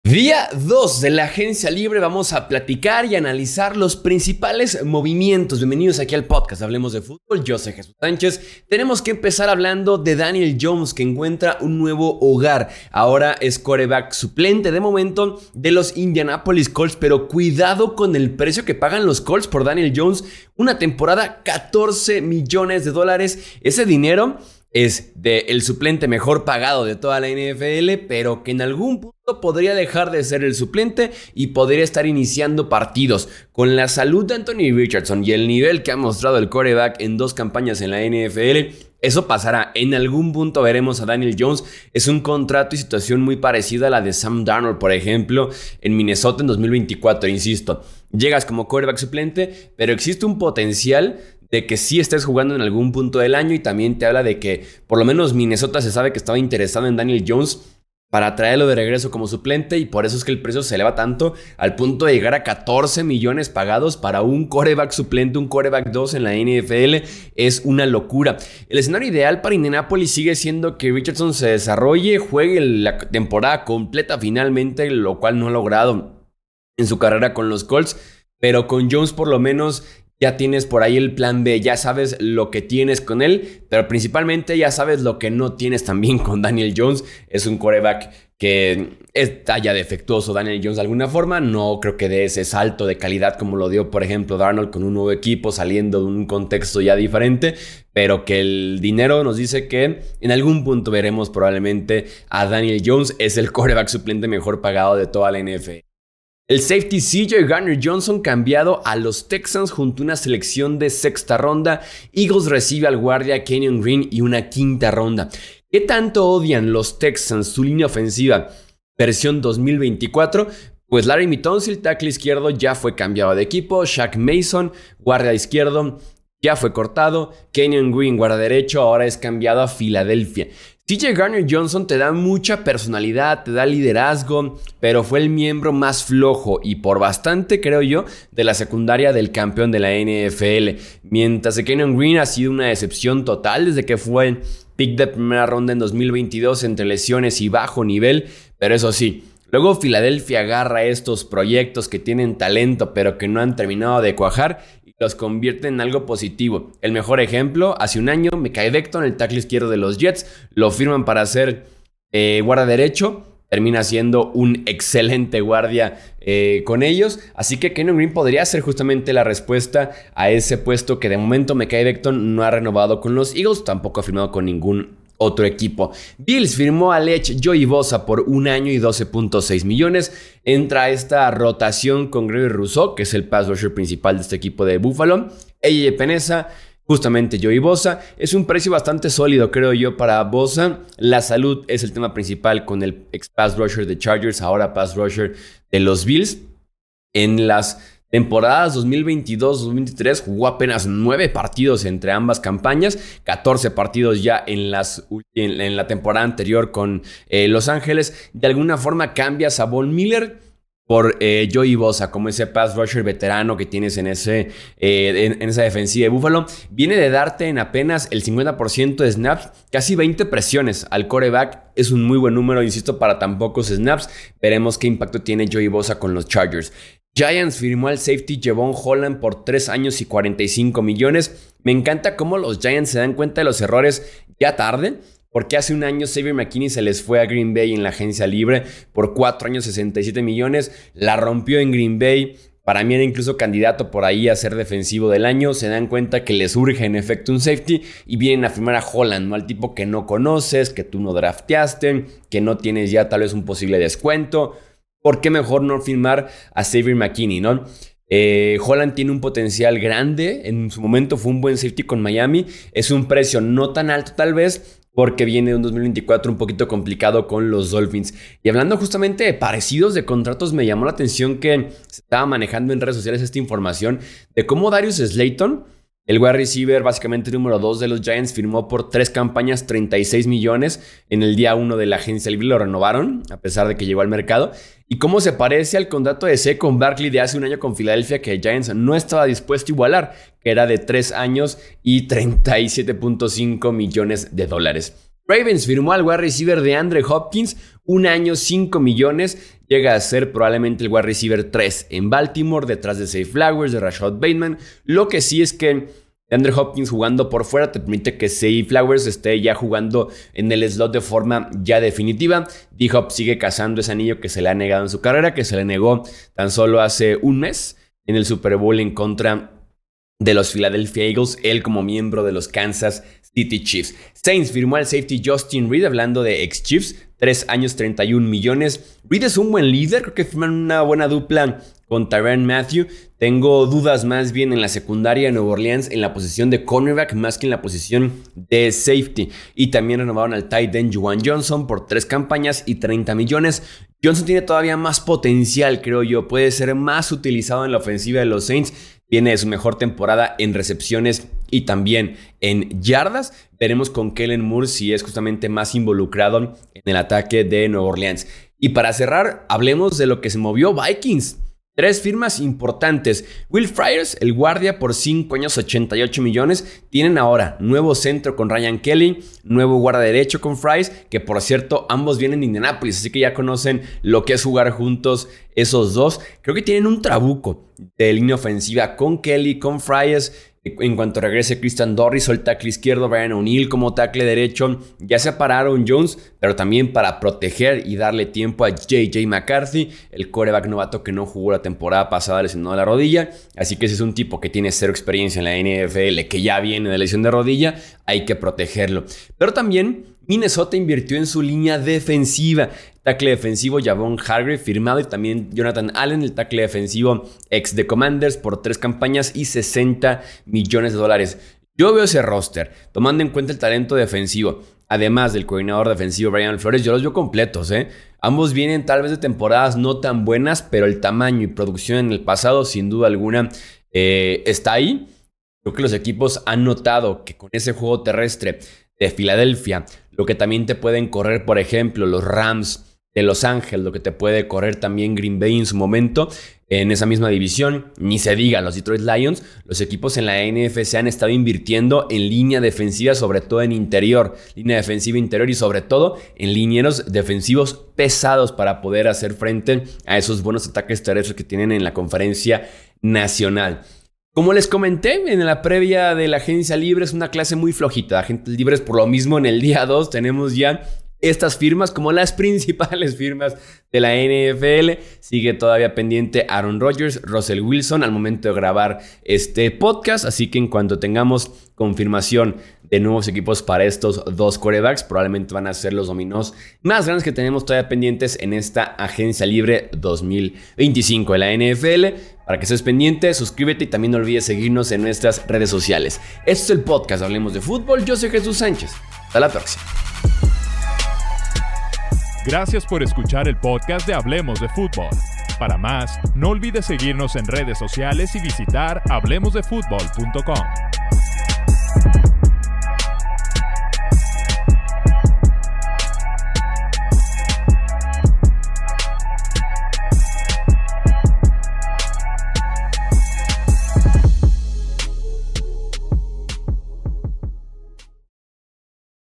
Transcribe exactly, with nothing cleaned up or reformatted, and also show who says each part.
Speaker 1: Día dos de la agencia libre, vamos a platicar y analizar los principales movimientos. Bienvenidos aquí al podcast Hablemos de Fútbol, yo soy Jesús Sánchez. Tenemos que empezar hablando de Daniel Jones, que encuentra un nuevo hogar. Ahora es quarterback suplente de momento de los Indianapolis Colts, pero cuidado con el precio que pagan los Colts por Daniel Jones. Una temporada, catorce millones de dólares. Ese dinero es del suplente mejor pagado de toda la N F L, pero que en algún punto podría dejar de ser el suplente y podría estar iniciando partidos. Con la salud de Anthony Richardson y el nivel que ha mostrado el quarterback en dos campañas en la N F L, eso pasará. En algún punto veremos a Daniel Jones. Es un contrato y situación muy parecida a la de Sam Darnold, por ejemplo, en Minnesota en dos mil veinticuatro, insisto. Llegas como quarterback suplente, pero existe un potencial de que sí estés jugando en algún punto del año, y también te habla de que por lo menos Minnesota se sabe que estaba interesado en Daniel Jones para traerlo de regreso como suplente, y por eso es que el precio se eleva tanto al punto de llegar a catorce millones pagados para un quarterback suplente, un quarterback dos en la N F L. Es una locura. El escenario ideal para Indianapolis sigue siendo que Richardson se desarrolle, juegue la temporada completa finalmente, lo cual no ha logrado en su carrera con los Colts, pero con Jones por lo menos ya tienes por ahí el plan B, ya sabes lo que tienes con él, pero principalmente ya sabes lo que no tienes también con Daniel Jones. Es un quarterback que está ya defectuoso Daniel Jones de alguna forma. No creo que dé ese salto de calidad como lo dio, por ejemplo, Darnold con un nuevo equipo saliendo de un contexto ya diferente, pero que el dinero nos dice que en algún punto veremos probablemente a Daniel Jones. Es el quarterback suplente mejor pagado de toda la N F L. El safety C J Gardner-Johnson cambiado a los Texans junto a una selección de sexta ronda. Eagles recibe al guardia Kenyon Green y una quinta ronda. ¿Qué tanto odian los Texans su línea ofensiva versión dos mil veinticuatro? Pues Larry Tunsil, tackle izquierdo, ya fue cambiado de equipo. Shaq Mason, guardia izquierdo, ya fue cortado. Kenyon Green, guardia derecho, ahora es cambiado a Filadelfia. C J Gardner-Johnson te da mucha personalidad, te da liderazgo, pero fue el miembro más flojo y por bastante, creo yo, de la secundaria del campeón de la N F L. Mientras que Kenyon Green ha sido una decepción total desde que fue pick de primera ronda en dos mil veintidós entre lesiones y bajo nivel, pero eso sí, luego Filadelfia agarra estos proyectos que tienen talento pero que no han terminado de cuajar y los convierte en algo positivo. El mejor ejemplo, hace un año, Mekhi Becton, el tackle izquierdo de los Jets, lo firman para ser eh, guardia derecho. Termina siendo un excelente guardia eh, con ellos. Así que Kenyon Green podría ser justamente la respuesta a ese puesto que de momento Mekhi Becton no ha renovado con los Eagles, tampoco ha firmado con ningún otro equipo. Bills firmó al edge Joey Bosa por un año y doce punto seis millones. Entra esta rotación con Gregory Rousseau, que es el pass rusher principal de este equipo de Buffalo. A J Peneza, justamente Joey Bosa. Es un precio bastante sólido, creo yo, para Bosa. La salud es el tema principal con el ex pass rusher de Chargers, ahora pass rusher de los Bills. En las temporadas dos mil veintidós dos mil veintitrés jugó apenas nueve partidos entre ambas campañas, catorce partidos ya en, las, en, en la temporada anterior con eh, Los Ángeles. De alguna forma cambias a Von Miller por eh, Joey Bosa como ese pass rusher veterano que tienes en, ese, eh, en, en esa defensiva de Buffalo. Viene de darte en apenas el cincuenta por ciento de snaps, casi veinte presiones al quarterback. Es un muy buen número, insisto, para tan pocos snaps. Veremos qué impacto tiene Joey Bosa con los Chargers. Giants firmó al safety Jevon Holland por tres años y cuarenta y cinco millones. Me encanta cómo los Giants se dan cuenta de los errores ya tarde, porque hace un año Xavier McKinney se les fue a Green Bay en la agencia libre por cuatro años sesenta y siete millones. La rompió en Green Bay. Para mí era incluso candidato por ahí a ser defensivo del año. Se dan cuenta que les urge en efecto un safety y vienen a firmar a Holland, ¿no? Al tipo que no conoces, que tú no drafteaste, que no tienes ya tal vez un posible descuento. ¿Por qué mejor no firmar a Xavier McKinney, no? Eh, Holland tiene un potencial grande. En su momento fue un buen safety con Miami. Es un precio no tan alto tal vez, porque viene de un dos mil veinticuatro un poquito complicado con los Dolphins. Y hablando justamente de parecidos de contratos, me llamó la atención que se estaba manejando en redes sociales esta información de cómo Darius Slayton, el wide receiver básicamente número dos de los Giants, firmó por tres campañas treinta y seis millones. En el día uno de la agencia libre lo renovaron, a pesar de que llegó al mercado. Y cómo se parece al contrato de Saquon Barkley de hace un año con Filadelfia, que Giants no estaba dispuesto a igualar, que era de tres años y treinta y siete punto cinco millones de dólares. Ravens firmó al wide receiver de DeAndre Hopkins, un año, cinco millones. Llega a ser probablemente el wide receiver tres en Baltimore, detrás de Zay Flowers, de Rashad Bateman. Lo que sí es que DeAndre Hopkins jugando por fuera te permite que Zay Flowers esté ya jugando en el slot de forma ya definitiva. D-Hop sigue cazando ese anillo que se le ha negado en su carrera, que se le negó tan solo hace un mes en el Super Bowl en contra de los Philadelphia Eagles, él como miembro de los Kansas City Chiefs. Saints firmó al safety Justin Reed, hablando de ex-Chiefs, tres años, treinta y un millones. Reed es un buen líder, creo que firman una buena dupla con Tyrann Mathieu. Tengo dudas más bien en la secundaria de Nueva Orleans, en la posición de cornerback, más que en la posición de safety. Y también renovaron al tight end Juwan Johnson por tres campañas y treinta millones. Johnson tiene todavía más potencial, creo yo. Puede ser más utilizado en la ofensiva de los Saints. Tiene su mejor temporada en recepciones y también en yardas. Veremos con Kellen Moore si es justamente más involucrado en el ataque de Nueva Orleans. Y para cerrar, hablemos de lo que se movió Vikings. Tres firmas importantes. Will Fryers, el guardia, por cinco años, ochenta y ocho millones. Tienen ahora nuevo centro con Ryan Kelly, nuevo guarda derecho con Fries, que por cierto ambos vienen de Indianapolis, así que ya conocen lo que es jugar juntos esos dos. Creo que tienen un trabuco de línea ofensiva con Kelly, con Fries. En cuanto regrese Christian Dorris, el tackle izquierdo, Brian O'Neill como tackle derecho, ya se pararon Jones, pero también para proteger y darle tiempo a J J McCarthy, el quarterback novato que no jugó la temporada pasada lesionado la rodilla. Así que ese es un tipo que tiene cero experiencia en la N F L, que ya viene de lesión de rodilla, hay que protegerlo. Pero también Minnesota invirtió en su línea defensiva. Tackle defensivo Javon Hargrave firmado, y también Jonathan Allen, el tackle defensivo ex de Commanders, por tres campañas y sesenta millones de dólares. Yo veo ese roster, tomando en cuenta el talento defensivo, además del coordinador defensivo Brian Flores, yo los veo completos, ¿eh? Ambos vienen tal vez de temporadas no tan buenas, pero el tamaño y producción en el pasado, sin duda alguna, eh, está ahí. Creo que los equipos han notado que con ese juego terrestre de Filadelfia, lo que también te pueden correr, por ejemplo, los Rams de Los Ángeles, lo que te puede correr también Green Bay en su momento, en esa misma división, ni se diga los Detroit Lions. Los equipos en la N F C han estado invirtiendo en línea defensiva, sobre todo en interior, línea defensiva interior y sobre todo en linieros defensivos pesados para poder hacer frente a esos buenos ataques terrestres que tienen en la conferencia nacional. Como les comenté en la previa de la agencia libre, es una clase muy flojita de agentes libres. Por lo mismo, en el día dos tenemos ya estas firmas como las principales firmas de la N F L. Sigue todavía pendiente Aaron Rodgers, Russell Wilson al momento de grabar este podcast. Así que en cuanto tengamos confirmación de nuevos equipos para estos dos quarterbacks, probablemente van a ser los dominós más grandes que tenemos todavía pendientes en esta agencia libre dos mil veinticinco de la N F L. Para que estés pendiente, suscríbete y también no olvides seguirnos en nuestras redes sociales. Este es el podcast Hablemos de Fútbol. Yo soy Jesús Sánchez. Hasta la próxima.
Speaker 2: Gracias por escuchar el podcast de Hablemos de Fútbol. Para más, no olvides seguirnos en redes sociales y visitar hablemos de fútbol punto com.